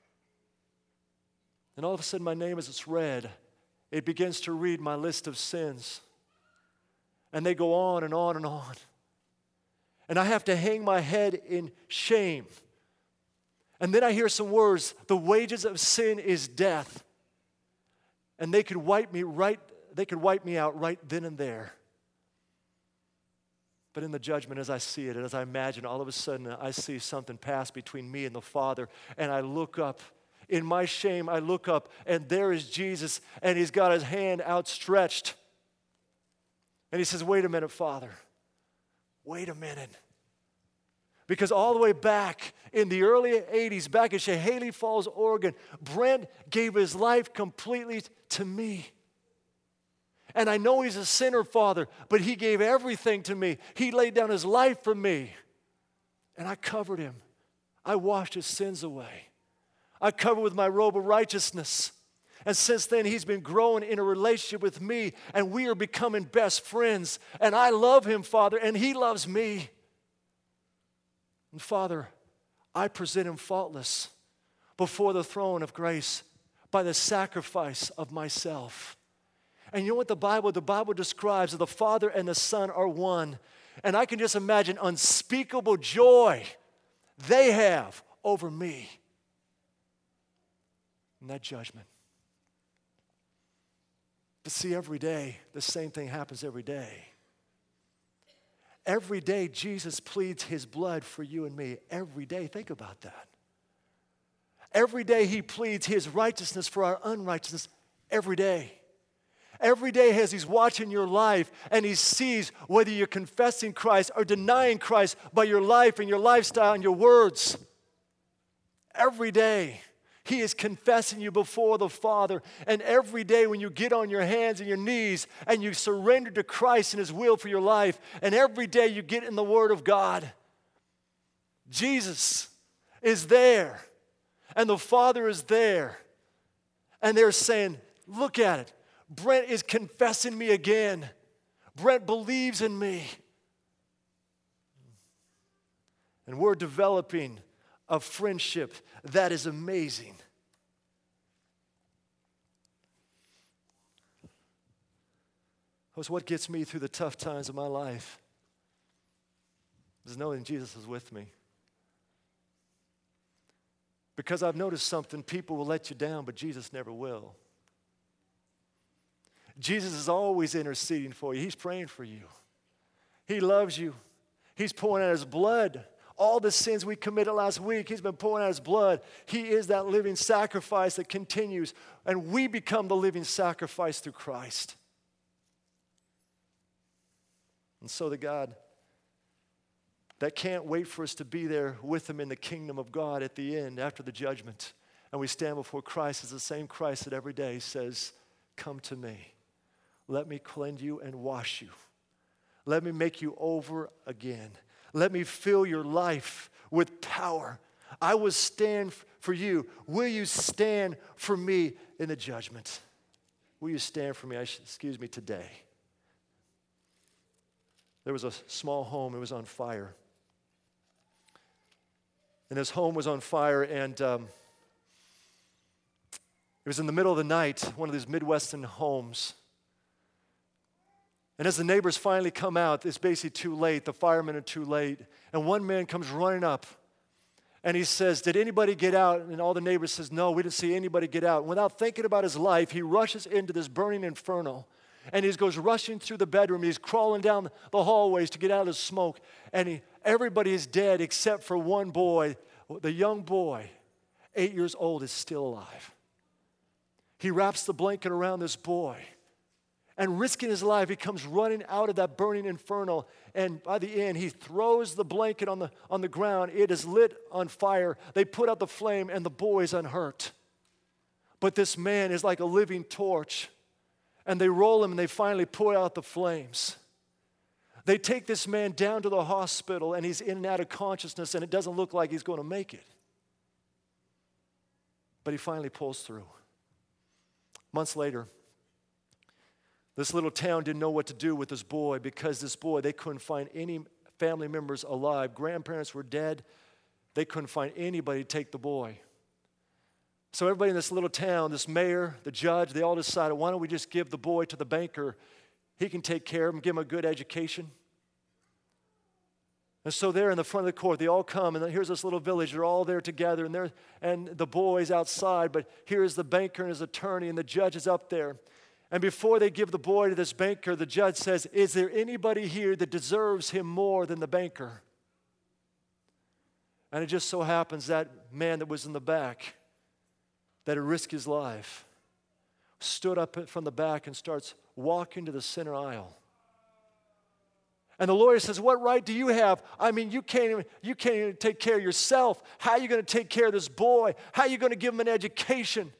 And all of a sudden, my name, as it's read, it begins to read my list of sins. And they go on and on and on. And I have to hang my head in shame. And then I hear some words, the wages of sin is death. And they could wipe me out right then and there. But in the judgment, as I see it, and as I imagine, all of a sudden I see something pass between me and the Father, and I look up. In my shame, I look up, and there is Jesus, and he's got his hand outstretched. And he says, wait a minute, Father. Wait a minute. Because all the way back in the early 80s, back in Chehalis Falls, Oregon, Brent gave his life completely to me. And I know he's a sinner, Father, but he gave everything to me. He laid down his life for me. And I covered him. I washed his sins away. I covered with my robe of righteousness. And since then, he's been growing in a relationship with me, and we are becoming best friends. And I love him, Father, and he loves me. And Father, I present him faultless before the throne of grace by the sacrifice of myself. And you know what the Bible describes, that the Father and the Son are one. And I can just imagine unspeakable joy they have over me in that judgment. But see, every day, the same thing happens every day. Every day, Jesus pleads his blood for you and me. Every day, think about that. Every day, he pleads his righteousness for our unrighteousness. Every day. Every day as he's watching your life and he sees whether you're confessing Christ or denying Christ by your life and your lifestyle and your words. Every day he is confessing you before the Father. And every day when you get on your hands and your knees and you surrender to Christ and his will for your life, and every day you get in the Word of God, Jesus is there and the Father is there. And they're saying, look at it. Brent is confessing me again. Brent believes in me. And we're developing a friendship that is amazing. That's what gets me through the tough times of my life, is knowing Jesus is with me. Because I've noticed something, people will let you down, but Jesus never will. Jesus is always interceding for you. He's praying for you. He loves you. He's pouring out his blood. All the sins we committed last week, he's been pouring out his blood. He is that living sacrifice that continues, and we become the living sacrifice through Christ. And so the God that can't wait for us to be there with him in the kingdom of God at the end, after the judgment, and we stand before Christ, is the same Christ that every day says, come to me. Let me cleanse you and wash you. Let me make you over again. Let me fill your life with power. I will stand for you. Will you stand for me in the judgment? Will you stand for me, today? There was a small home. It was on fire. And his home was on fire, and it was in the middle of the night, one of these Midwestern homes. And as the neighbors finally come out, it's basically too late. The firemen are too late. And one man comes running up, and he says, "Did anybody get out?" And all the neighbors says, "No, we didn't see anybody get out." And without thinking about his life, he rushes into this burning inferno. And he goes rushing through the bedroom. He's crawling down the hallways to get out of the smoke. And everybody is dead except for one boy. The young boy, 8 years old, is still alive. He wraps the blanket around this boy. And risking his life, he comes running out of that burning inferno. And by the end, he throws the blanket on the ground. It is lit on fire. They put out the flame, and the boy is unhurt. But this man is like a living torch. And they roll him, and they finally put out the flames. They take this man down to the hospital, and he's in and out of consciousness, and it doesn't look like he's going to make it. But he finally pulls through. Months later, this little town didn't know what to do with this boy, because this boy, they couldn't find any family members alive. Grandparents were dead. They couldn't find anybody to take the boy. So everybody in this little town, this mayor, the judge, they all decided, why don't we just give the boy to the banker? He can take care of him, give him a good education. And so there in the front of the court, they all come, and here's this little village. They're all there together, and the boy's outside, but here's the banker and his attorney, and the judge is up there. And before they give the boy to this banker, the judge says, "Is there anybody here that deserves him more than the banker?" And it just so happens that man that was in the back, that had risked his life, stood up from the back and starts walking to the center aisle. And the lawyer says, "What right do you have? I mean, you can't even take care of yourself. How are you going to take care of this boy? How are you going to give him an education?"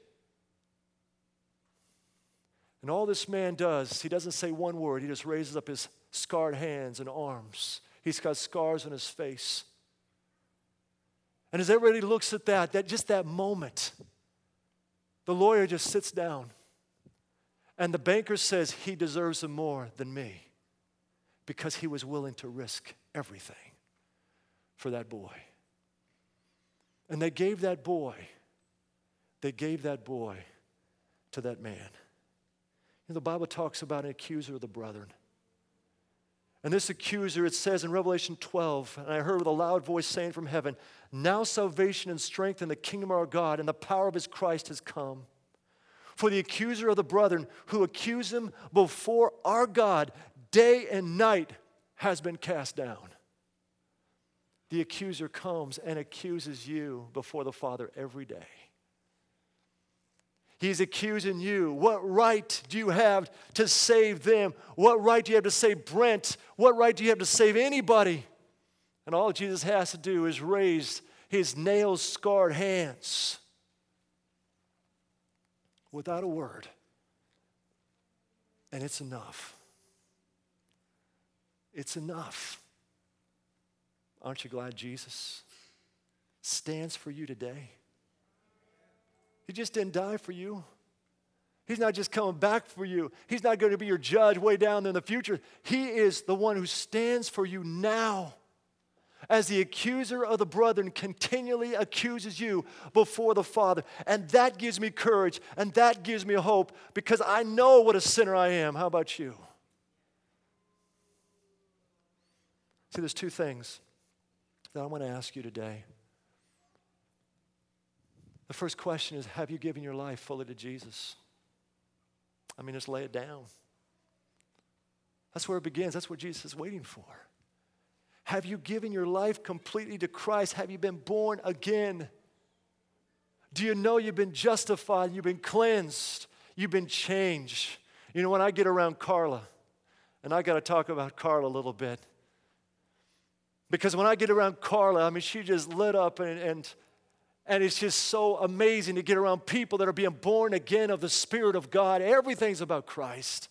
And all this man does, he doesn't say one word. He just raises up his scarred hands and arms. He's got scars on his face. And as everybody looks at that moment, the lawyer just sits down. And the banker says, "He deserves it more than me, because he was willing to risk everything for that boy." And they gave that boy to that man. You know, the Bible talks about an accuser of the brethren. And this accuser, it says in Revelation 12, and I heard with a loud voice saying from heaven, "Now salvation and strength in the kingdom of our God and the power of his Christ has come. For the accuser of the brethren who accuse him before our God day and night has been cast down." The accuser comes and accuses you before the Father every day. He's accusing you. What right do you have to save them? What right do you have to save Brent? What right do you have to save anybody? And all Jesus has to do is raise his nail-scarred hands without a word. And it's enough. It's enough. Aren't you glad Jesus stands for you today? He just didn't die for you. He's not just coming back for you. He's not going to be your judge way down in the future. He is the one who stands for you now, as the accuser of the brethren continually accuses you before the Father. And that gives me courage, and that gives me hope, because I know what a sinner I am. How about you? See, there's two things that I want to ask you today. The first question is, have you given your life fully to Jesus? I mean, just lay it down. That's where it begins. That's what Jesus is waiting for. Have you given your life completely to Christ? Have you been born again? Do you know you've been justified? You've been cleansed. You've been changed. You know, when I get around Carla, and I got to talk about Carla a little bit, because when I get around Carla, I mean, she just lit up, and it's just so amazing to get around people that are being born again of the Spirit of God. Everything's about Christ.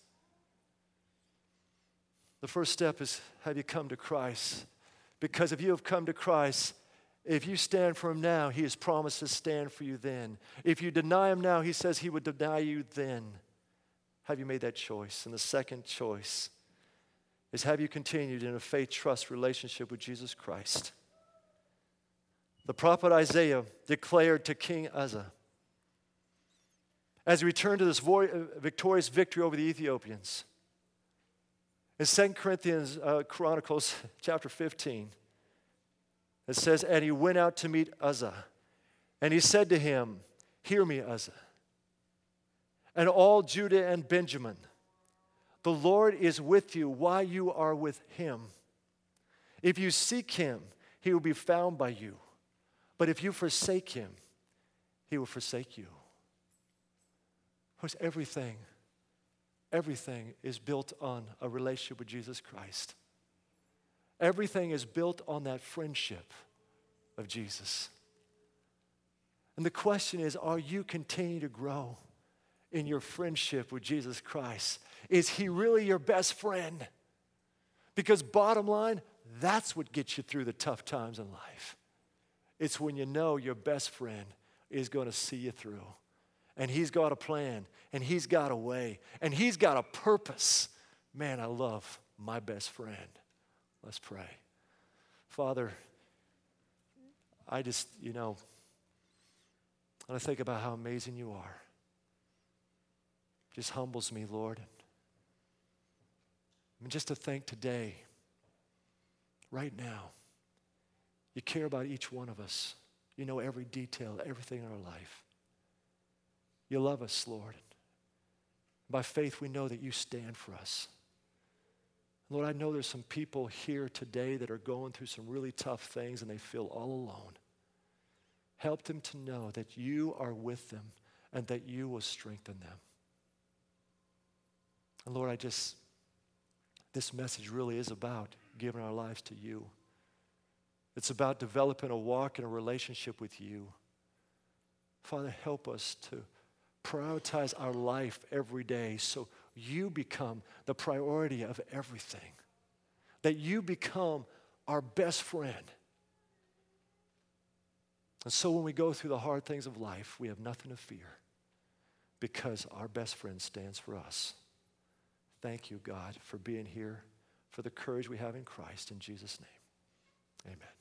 The first step is, have you come to Christ? Because if you have come to Christ, if you stand for him now, he has promised to stand for you then. If you deny him now, he says he would deny you then. Have you made that choice? And the second choice is, have you continued in a faith-trust relationship with Jesus Christ? the prophet Isaiah declared to King Uzzah, as he returned to this victorious victory over the Ethiopians. In 2 Corinthians Chronicles chapter 15, it says, and he went out to meet Uzzah, and he said to him, hear me, Uzzah, and all Judah and Benjamin, the Lord is with you while you are with him. If you seek him, he will be found by you. But if you forsake him, he will forsake you. Because everything is built on a relationship with Jesus Christ. Everything is built on that friendship of Jesus. And the question is, are you continuing to grow in your friendship with Jesus Christ? Is he really your best friend? Because bottom line, that's what gets you through the tough times in life. It's when you know your best friend is going to see you through. And he's got a plan, and he's got a way, and he's got a purpose. Man, I love my best friend. Let's pray. Father, I just, when I think about how amazing you are, it just humbles me, Lord. And just to think today, right now, you care about each one of us. You know every detail, everything in our life. You love us, Lord. By faith, we know that you stand for us. Lord, I know there's some people here today that are going through some really tough things and they feel all alone. Help them to know that you are with them and that you will strengthen them. And Lord, this message really is about giving our lives to you. It's about developing a walk and a relationship with you. Father, help us to prioritize our life every day so you become the priority of everything. That you become our best friend. And so when we go through the hard things of life, we have nothing to fear because our best friend stands for us. Thank you, God, for being here, for the courage we have in Christ. In Jesus' name, amen.